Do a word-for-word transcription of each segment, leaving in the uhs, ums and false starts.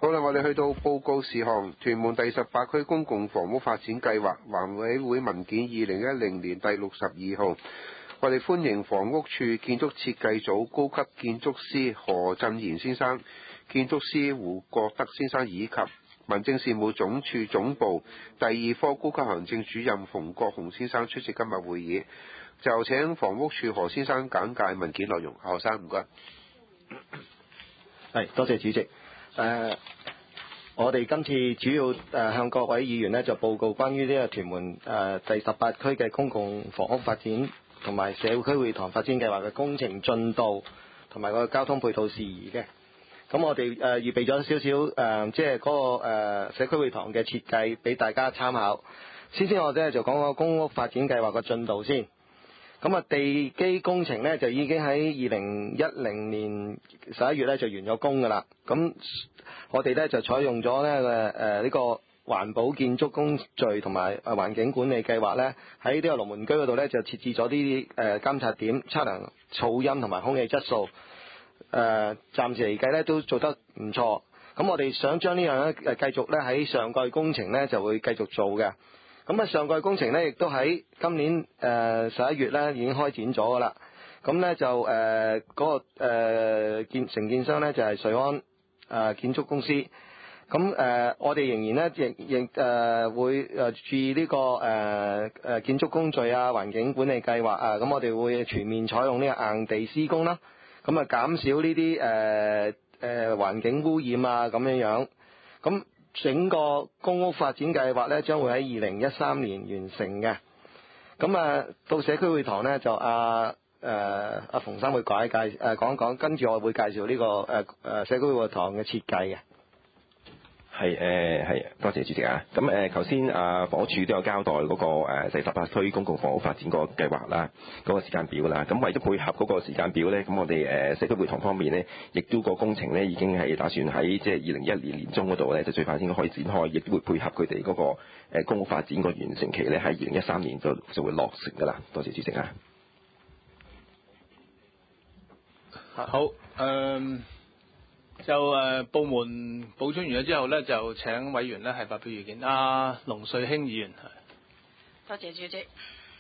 好啦，我哋去到報告事項，屯門第十八區公共房屋發展計劃環委會文件二零一零年第六十二號，我哋歡迎房屋處建築設計組高級建築師何振賢先生、建築師胡國德先生以及民政事務總署總部第二科高級行政主任馮國雄先生出席今日會議。就請房屋處何先生簡介文件內容。何生唔該。 係，多謝主席。誒、呃，我哋今次主要誒、呃、向各位議員呢就報告關於呢個屯門誒、呃、第十八區嘅公共房屋發展同埋社區會堂發展計劃嘅工程進度同埋個交通配套事宜嘅。咁我哋誒、呃、預備咗少少誒，即係嗰個誒、呃、社區會堂嘅設計俾大家參考。先先我哋就講個公屋發展計劃嘅進度先。咁啊，地基工程咧就已經喺二零一零年十一月咧就完咗工噶啦。咁我哋咧就採用咗咧誒呢個環保建築工序同埋誒環境管理計劃咧，喺呢個龍門居嗰度咧就設置咗啲誒監察點，測量噪音同埋空氣質素。誒、呃、暫時嚟計咧都做得唔錯。咁我哋想將呢樣咧誒繼續咧喺上蓋工程咧就會繼續做嘅。咁啊，上蓋工程咧，亦都喺今年誒十一月咧已經開展咗噶啦。咁咧就誒嗰、呃那個誒建承建商咧就係、是、瑞安誒、呃、建築公司。咁誒、呃，我哋仍然咧亦亦誒會誒注意呢、這個誒誒、呃、建築工序啊、環境管理計劃啊。咁我哋會全面採用呢個硬地施工啦。咁啊，減少呢啲誒誒環境污染啊咁樣樣。咁整個公屋發展計劃咧，將會喺二零一三年完成嘅。咁啊，到社區會堂咧，就阿誒阿馮生會解介誒講一講，跟住我會介紹呢、這個誒誒、呃、社區會堂嘅設計嘅。 係誒係，多謝主席啊！咁誒頭先啊房屋署都有交代嗰、那個誒、呃、第十八區公共房屋發展個計劃啦，嗰、那個時間表啦。咁為咗配合嗰個時間表咧，咁我哋誒、呃、社區會堂方面咧，亦都個工程咧已經係打算喺即係二零一一年年中嗰度咧，就最快應該可以展開，亦都會配合佢哋嗰個、呃、公屋發展個完成期咧，喺二零一三年就就會落成噶啦。多謝主席啊！ 好，誒、呃。就誒、呃、部門補充完咗之後咧，就請委員咧係發表意見。阿龍瑞興議員， 多謝主席。誒、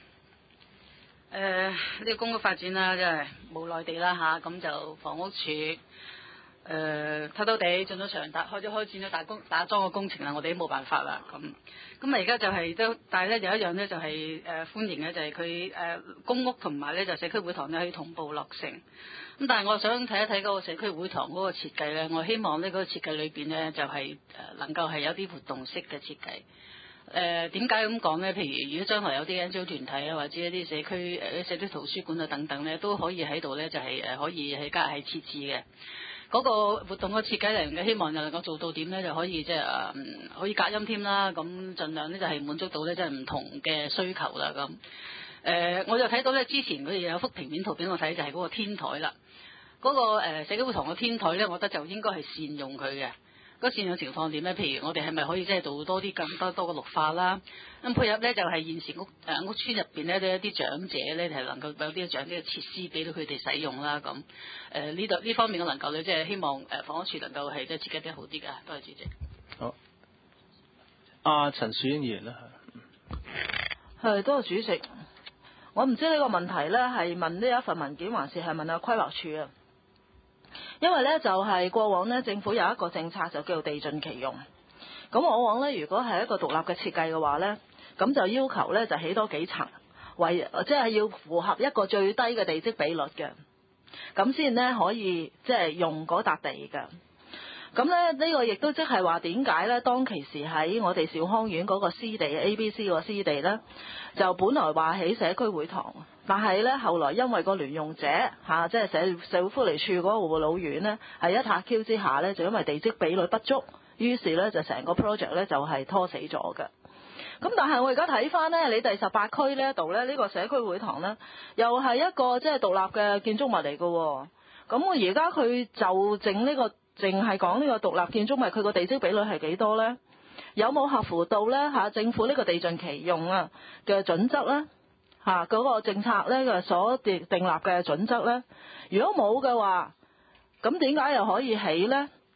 呃、呢、這個公屋發展啦，即係無奈地啦嚇，咁、啊、就房屋署誒偷偷地進咗場，打開咗開展咗打工打樁嘅工程啦，我哋都冇辦法啦。咁咁啊而家就係、是、都，但係咧有一樣咧就係、是、誒、呃、歡迎嘅，就係佢誒公屋同埋咧就社區會堂咧可以同步落成。咁但係我想睇一睇嗰個社區會堂嗰個設計咧，我希望咧嗰個設計裏邊咧就係、是、誒能夠係有啲活動式嘅設計。誒點解咁講咧？譬如如果將來有啲 N G O 團體啊，或者一啲社區誒社區圖書館啊等等咧，都可以喺度咧就係、是、誒可以喺家係設置嘅。嗰、那個活動嘅設計嚟嘅，希望就能夠做到點咧，就可以即係誒可以隔音添啦。咁盡量咧就係滿足到咧即係唔同嘅需求啦。咁誒、呃、我就睇到咧之前佢哋有幅平面圖俾我睇，就係、是、嗰個天台啦。嗰、那個誒、呃、社區會堂嘅天台咧，我覺得就應該係善用佢嘅。嗰善用情況點咧？譬如我哋係咪可以即係做多啲更多多嘅綠化啦？咁配合咧就係、是、現時屋誒、呃、屋邨入邊咧都有啲長者咧係能夠有啲長者嘅設施俾到佢哋使用啦。咁誒呢度呢方面嘅能夠咧，即係希望誒房屋署能夠係即係設計得好啲㗎。多謝主席。 好，阿陳樹英議員啦， 係多謝主席。我唔知呢個問題咧係問呢一份文件，還是係問阿規劃署啊？因為咧就係、是、過往咧政府有一個政策就叫做地盡其用，咁往往咧如果係一個獨立嘅設計嘅話咧，咁就要求咧就起多幾層，為即係要符合一個最低嘅地積比率嘅，咁先咧可以即係、就是、用嗰笪地嘅。咁咧呢個亦都即係話點解咧？當其時喺我哋兆康苑嗰個 C 地 A B C 個 C 地咧，就本來話起社區會堂，但係咧後來因為個聯用者嚇，即係社社會福利署嗰個護老院咧，係一撻 Q 之下咧，就因為地積比率不足，於是咧就成個 project 咧就係拖死咗嘅。咁但係我而家睇翻咧，你第十八區呢一度咧，呢個社區會堂咧，又係一個即係獨立嘅建築物嚟嘅。咁我而家佢就整呢個。淨係講呢個獨立建築物，佢個地積比率係幾多呢？有冇合乎到呢？嚇政府呢個地盡其用啊嘅準則呢？嚇嗰個政策呢嘅所訂訂立嘅準則呢？如果冇嘅話，咁點解又可以起呢？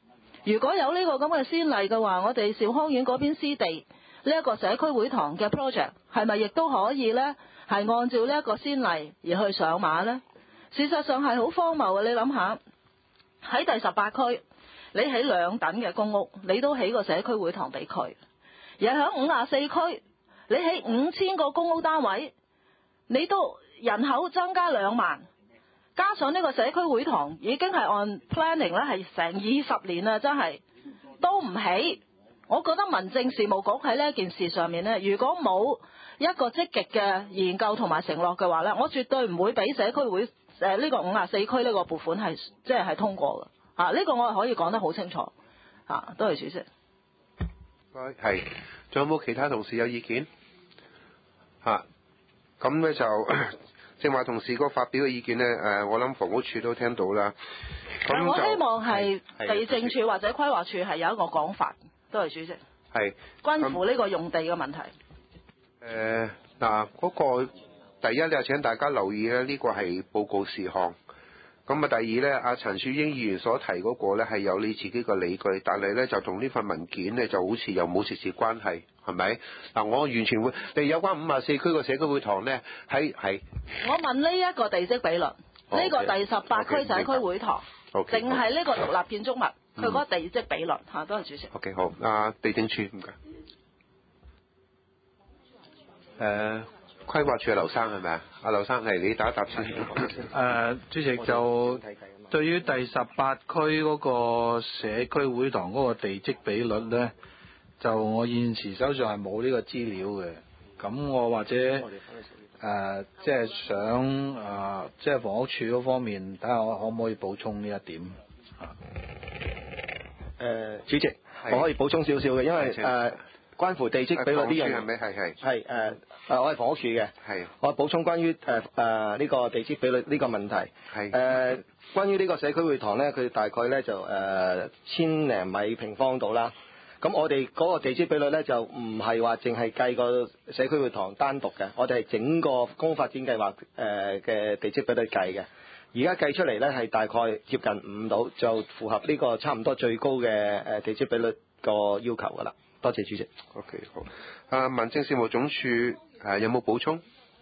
如果有呢個咁嘅先例嘅話，我哋兆康苑嗰邊私地呢一個社區會堂嘅 project 係咪亦都可以呢？係按照呢一個先例而去上馬呢？事實上係好荒謬嘅，你諗下喺第十八區，你起兩等嘅公屋，你都起個社區會堂俾佢；而喺五十四區，你起五千個公屋單位，你都人口增加兩萬，加上呢個社區會堂已經係按 planning 咧係成二十年啦，真係都唔起。我覺得民政事務局喺呢一件事上面呢，如果冇一個積極嘅研究同埋承諾嘅話呢，我絕對唔會俾社區會誒呢個五十四區呢個撥款係即係係通過嘅。啊，呢個我係可以講得好清楚。啊，多謝主席。 係，仲有冇其他同事有意見？嚇，咁咧就正話同事個發表嘅意見呢，誒，我諗房屋署都聽到啦。 但我希望係地政署或者規劃署係有一個講法。多謝主席。 係。 關乎呢個用地嘅問題。 誒嗱，嗰個第一咧，請大家留意咧，呢個係報告事項。咁啊，第二咧，阿陳樹英議員所提嗰個咧係有你自己個理據，但係咧就同呢份文件咧就好似又冇直接關係，係咪？嗱，我完全會，你有關五十四區個社區會堂咧，喺係。我問呢一個地積比率，呢、okay, 個第十八區社區會堂，淨係呢個獨立建築物，佢嗰個地積比率嚇，多謝主席。 OK， 好，啊，地政處唔該。誒、uh, 規劃處係劉生係咪啊？阿劉生係你打一答先。誒、 uh, 主席就對於第十八區嗰個社區會堂嗰個地積比率咧，就我現時手上係冇呢個資料嘅。咁我或者誒即係想誒即係房屋處嗰方面睇下我可唔可以補充呢一點啊？ 誒、呃、主席，我可以補充少少嘅，因為誒。呃關乎地積比率呢樣嘢， 係咪係係係誒誒，我係房屋署嘅，係我補充關於誒誒呢個地積比率呢個問題，係誒、呃、關於呢個社區會堂咧，佢大概咧就誒、呃、千零米平方度啦。咁我哋嗰個地積比率咧就唔係話淨係計個社區會堂單獨嘅，我哋係整個公發展計劃誒嘅地積比率計嘅。而家計出嚟咧係大概接近五度，就符合呢個差唔多最高嘅誒地積比率個要求㗎啦。多謝主席。 OK， 好。啊，民政事務總署誒、啊、有冇補充？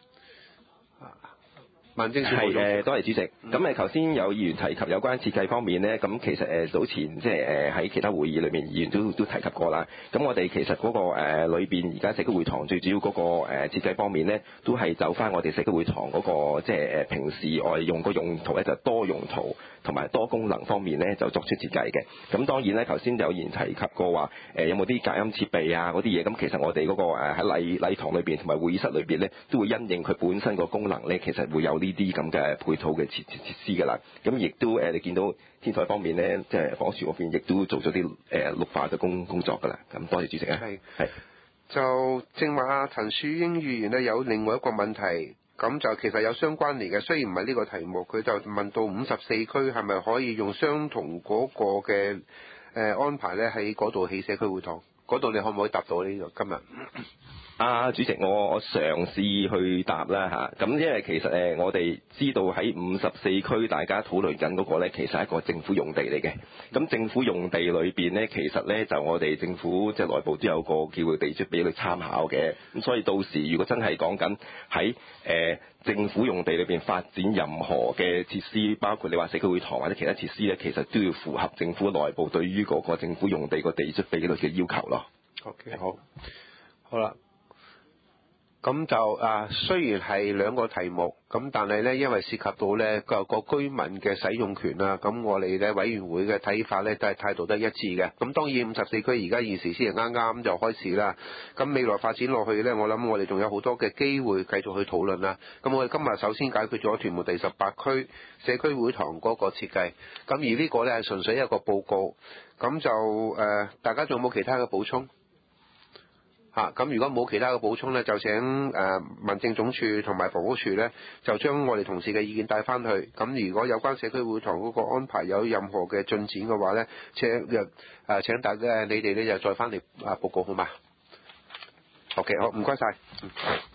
民政事務總係誒，多謝主席。咁誒，頭先有議員提及有關設計方面咧，咁其實誒早前即係誒喺其他會議裏面，議員都都提及過啦。咁我哋其實嗰個誒裏邊而家社區會堂最主要嗰個誒設計方面咧，都係走翻我哋社區會堂嗰個即係誒平時我哋用個用途咧就多用途同埋多功能方面咧就作出設計嘅。咁當然咧，頭先有議員提及過話誒有冇啲隔音設備啊嗰啲嘢，咁其實我哋嗰個誒喺禮禮堂裏邊同埋會議室裏邊咧，都會因應佢本身個功能咧，其實會有呢啲咁嘅配套嘅設設設施㗎啦，咁亦都誒你見到天台方面咧，即係房署嗰邊亦都做咗啲誒綠化嘅工工作㗎啦。咁多謝主席啊。 係係。就正話阿陳樹英議員咧有另外一個問題，咁就其實有相關聯嘅，雖然唔係呢個題目，佢就問到五十四區係咪可以用相同嗰個嘅誒安排咧喺嗰度起社區會堂？嗰度你可唔可以答到呢個今日？ 啊，主席，我我嘗試去答啦嚇。咁因為其實誒，我哋知道喺五十四區大家討論緊嗰個咧，其實係一個政府用地嚟嘅。咁政府用地裏邊咧，其實咧就我哋政府即係內部都有個叫佢地積比率參考嘅。咁所以到時如果真係講緊喺誒政府用地裏邊發展任何嘅設施，包括你話社區會堂或者其他設施咧，其實都要符合政府內部對於嗰個政府用地個地積比率嘅要求咯。 OK， 好，好啦。咁就啊，雖然係兩個題目，咁但係咧，因為涉及到咧個個居民嘅使用權啦，咁我哋咧委員會嘅睇法咧都係態度得一致嘅。咁當然五十四區而家現時先係啱啱就開始啦，咁未來發展落去咧，我諗我哋仲有好多嘅機會繼續去討論啦。咁我哋今日首先解決咗屯門第十八區社區會堂嗰個設計，咁而呢個咧係純粹一個報告，咁就誒、呃、大家仲有冇其他嘅補充？嚇，咁如果冇其他嘅補充咧，就請誒民政總署同埋房屋署咧，就將我哋同事嘅意見帶翻去。咁如果有關社區會堂嗰個安排有任何嘅進展嘅話咧，請誒誒請大家你哋咧就再翻嚟啊報告好嘛？OK，好，唔該晒。